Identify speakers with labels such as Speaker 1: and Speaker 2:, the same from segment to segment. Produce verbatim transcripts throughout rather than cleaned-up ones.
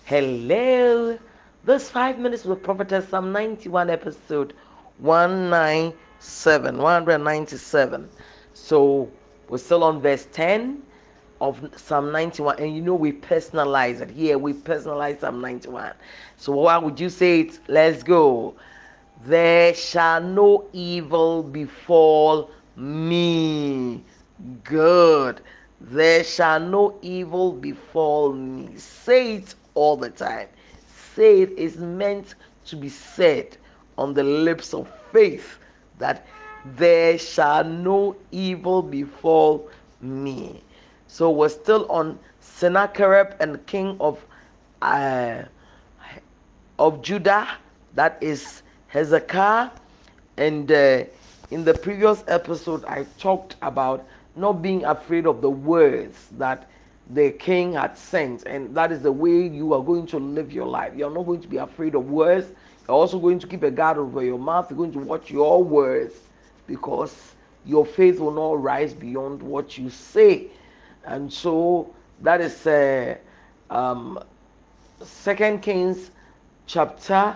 Speaker 1: Hello. This five minutes with Prophetess Psalm ninety-one episode one ninety-seven, one ninety-seven. So we're still on verse ten of Psalm ninety-one, and you know we personalize it here. We personalize Psalm ninety-one. So why would you say it? Let's go. There shall no evil befall me. Good. There shall no evil befall me. Say it all the time. Say it is meant to be said on the lips of faith that there shall no evil befall me. So we're still on Sennacherib and king of uh, of Judah, that is Hezekiah. And uh, in the previous episode, I talked about not being afraid of the words that the king had sent, and that is the way you are going to live your life. You're not going to be afraid of words. You're also going to keep a guard over your mouth. You're going to watch your words because your faith will not rise beyond what you say. And so that is uh, um, Second Kings chapter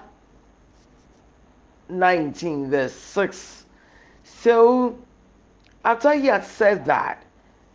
Speaker 1: nineteen, verse six. So, after he had said that,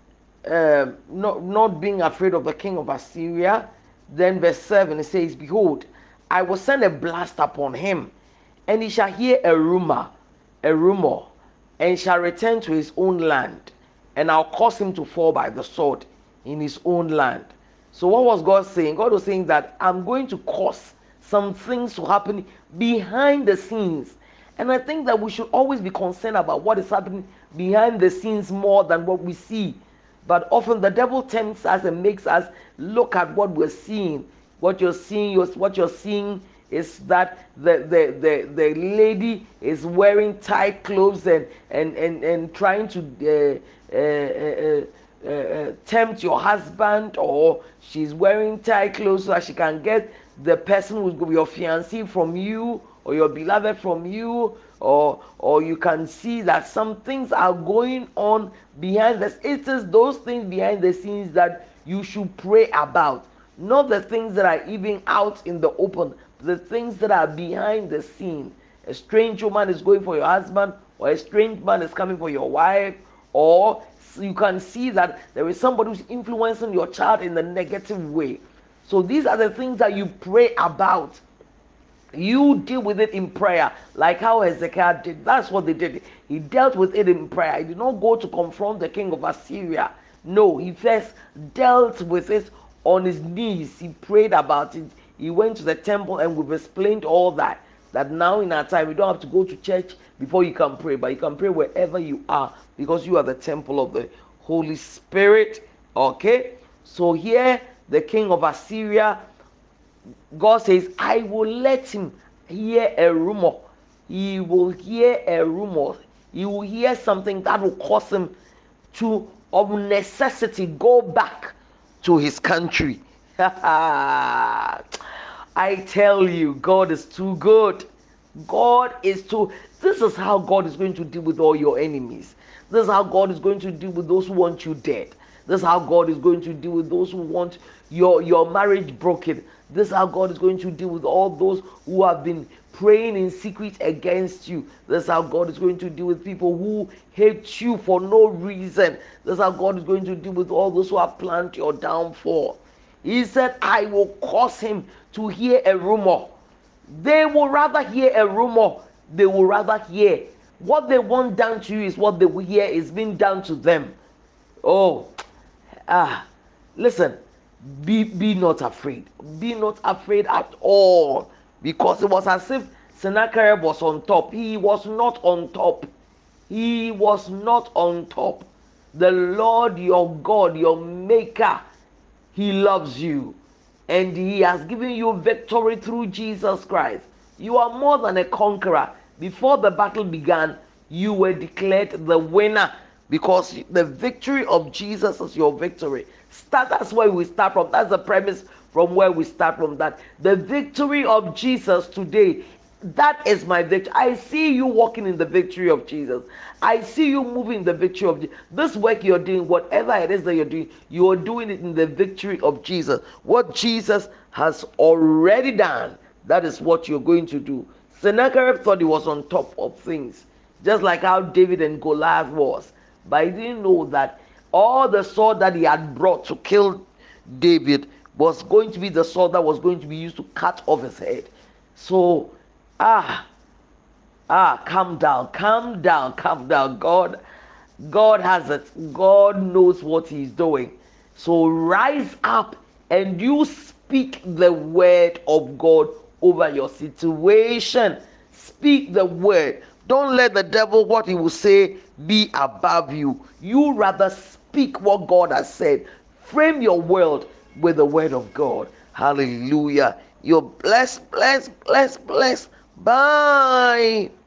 Speaker 1: um, not, not being afraid of the king of Assyria, then verse seven, it says, Behold, I will send a blast upon him, and he shall hear a rumor, a rumor, and shall return to his own land, and I'll cause him to fall by the sword in his own land. So what was God saying? God was saying that I'm going to cause some things to happen behind the scenes. And I think that we should always be concerned about what is happening behind the scenes more than what we see. But often the devil tempts us and makes us look at what we're seeing. What you're seeing, what you're seeing is that the, the, the, the lady is wearing tight clothes and, and, and, and trying to uh, uh, uh, uh, uh, tempt your husband, or she's wearing tight clothes so that she can get the person who's going to be your fiancé from you, or your beloved from you, or or you can see that some things are going on behind this. It is those things behind the scenes that you should pray about, not the things that are even out in the open, the things that are behind the scene. A strange woman is going for your husband, or a strange man is coming for your wife, or you can see that there is somebody who's influencing your child in the negative way. So these are the things that you pray about. You deal with it in prayer, like how Hezekiah did. That's what they did. He dealt with it in prayer. He did not go to confront the king of Assyria. No, he first dealt with it on his knees. He prayed about it. He went to the temple, and we've explained all that. That now in our time, you don't have to go to church before you can pray, but you can pray wherever you are because you are the temple of the Holy Spirit. Okay? So here, the king of Assyria, God says, I will let him hear a rumor. He will hear a rumor. He will hear something that will cause him to, of necessity, go back to his country. I tell you, God is too good. God is too. This is how God is going to deal with all your enemies. This is how God is going to deal with those who want you dead. This is how God is going to deal with those who want your, your marriage broken. This is how God is going to deal with all those who have been praying in secret against you. This is how God is going to deal with people who hate you for no reason. This is how God is going to deal with all those who have planned your downfall. He said, I will cause him to hear a rumor. They will rather hear a rumor. They will rather hear. What they want done to you is what they will hear is being done to them. Oh, ah, listen, be, be not afraid. Be not afraid at all. Because it was as if Sennacherib was on top. He was not on top. He was not on top. The Lord your God, your maker, he loves you. And he has given you victory through Jesus Christ. You are more than a conqueror. Before the battle began, you were declared the winner because the victory of Jesus is your victory. Start, that's where we start from. That's the premise from where we start from, that the victory of Jesus today That is my victory. I see you walking in the victory of Jesus. I see you moving in the victory of Jesus. This work you're doing, whatever it is that you're doing, you're doing it in the victory of Jesus. What Jesus has already done, that is what you're going to do. Sennacherib thought he was on top of things, just like how David and Goliath was. But he didn't know that all the sword that he had brought to kill David was going to be the sword that was going to be used to cut off his head. So, ah, ah, calm down, calm down, calm down. God, God has it. God knows what He's doing. So rise up and you speak the word of God over your situation. Speak the word. Don't let the devil, what he will say, be above you. You rather speak what God has said. Frame your world with the word of God. Hallelujah. You're blessed, blessed, blessed, blessed. Bye.